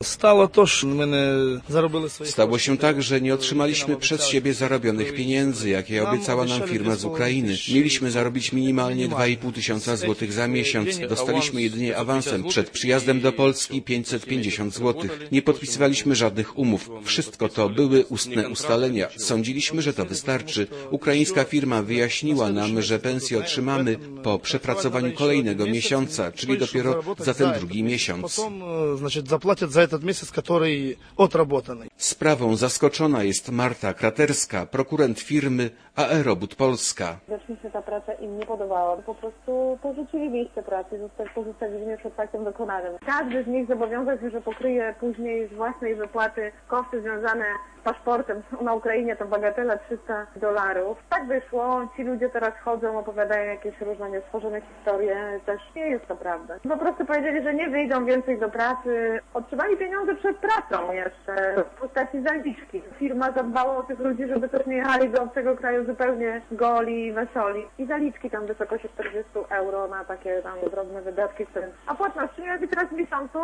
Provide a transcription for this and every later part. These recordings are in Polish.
Stało się tak, że nie otrzymaliśmy przez siebie zarobionych pieniędzy, jakie obiecała nam firma z Ukrainy. Mieliśmy zarobić minimalnie 2,5 tysiąca złotych za miesiąc. Dostaliśmy jedynie awansem przed przyjazdem do Polski 550 złotych. Nie podpisywaliśmy żadnych umów. Wszystko to były ustne ustalenia. Sądziliśmy, że to wystarczy. Ukraińska firma wyjaśniła nam, że pensję otrzymamy po przepracowaniu kolejnego miesiąca, czyli dopiero za ten drugi miesiąc. Sprawą zaskoczona jest Marta Kraterska, prokurent firmy Aerobud Polska. Widocznie się ta praca im nie podobała. Po prostu porzucili miejsce pracy, pozostawili mnie przed faktem dokonanym. Każdy z nich zobowiązał się, że pokryje później z własnej wypłaty koszty związane z paszportem. Na Ukrainie to bagatela $300. Tak wyszło. Ci ludzie teraz chodzą, opowiadają jakieś różne niestworzone historie. Też nie jest to prawda. Po prostu powiedzieli, że nie wyjdą więcej do pracy. Otrzymali pieniądze przed pracą jeszcze w postaci zaliczki. Firma zadbała o tych ludzi, żeby też nie jechali do obcego kraju zupełnie goli, wesoli. I zaliczki tam w wysokości 40 euro na takie tam drobne wydatki. A płatności miały być raz w miesiącu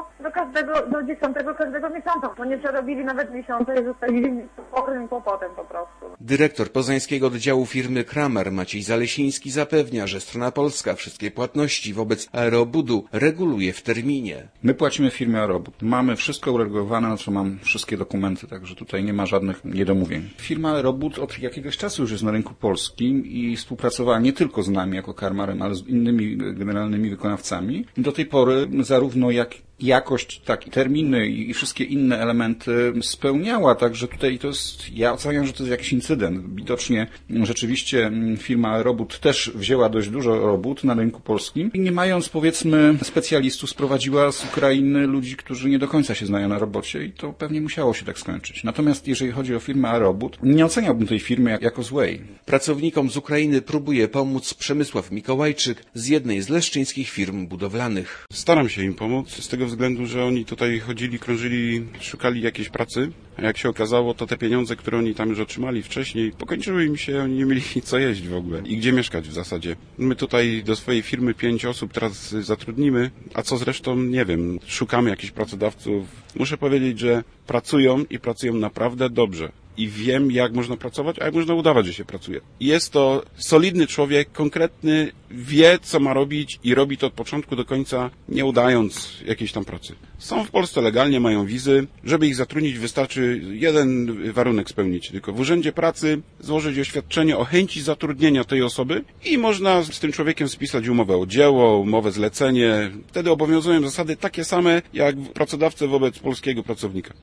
do 10 każdego miesiąca. Bo nie przerobili nawet miesiąca i zostawili sporym kłopotem po prostu. Dyrektor poznańskiego oddziału firmy Kramer Maciej Zalesiński zapewnia, że strona polska wszystkie płatności wobec Aerobudu reguluje w terminie. My płacimy firmie Aerobud. Mamy wszystko uregulowane, na co mam wszystkie dokumenty, także tutaj nie ma żadnych niedomówień. Firma Aerobud od jakiegoś czasu już jest na rynku polskim i współpracowała nie tylko z nami jako Karmarem, ale z innymi generalnymi wykonawcami. Do tej pory zarówno jak jakość, tak i terminy i wszystkie inne elementy spełniała, także tutaj to jest, ja oceniam, że to jest jakiś incydent. Widocznie rzeczywiście firma Aerobud też wzięła dość dużo robót na rynku polskim i nie mając, powiedzmy, specjalistów, sprowadziła z Ukrainy ludzi, którzy nie do końca się znają na robocie i to pewnie musiało się tak skończyć. Natomiast jeżeli chodzi o firmę Aerobud, nie oceniałbym tej firmy jako złej. Pracownikom z Ukrainy próbuje pomóc Przemysław Mikołajczyk z jednej z leszczyńskich firm budowlanych. Staram się im pomóc z tego względu, że oni tutaj chodzili, krążyli, szukali jakiejś pracy, a jak się okazało, to te pieniądze, które oni tam już otrzymali wcześniej, pokończyły im się, oni nie mieli co jeść w ogóle i gdzie mieszkać w zasadzie. My tutaj do swojej firmy 5 osób teraz zatrudnimy, a co zresztą, nie wiem, szukamy jakichś pracodawców. Muszę powiedzieć, że pracują i pracują naprawdę dobrze. I wiem, jak można pracować, a jak można udawać, że się pracuje. Jest to solidny człowiek, konkretny, wie, co ma robić i robi to od początku do końca, nie udając jakiejś tam pracy. Są w Polsce legalnie, mają wizy. Żeby ich zatrudnić, wystarczy jeden warunek spełnić. Tylko w urzędzie pracy złożyć oświadczenie o chęci zatrudnienia tej osoby i można z tym człowiekiem spisać umowę o dzieło, umowę zlecenie. Wtedy obowiązują zasady takie same, jak pracodawcy wobec polskiego pracownika.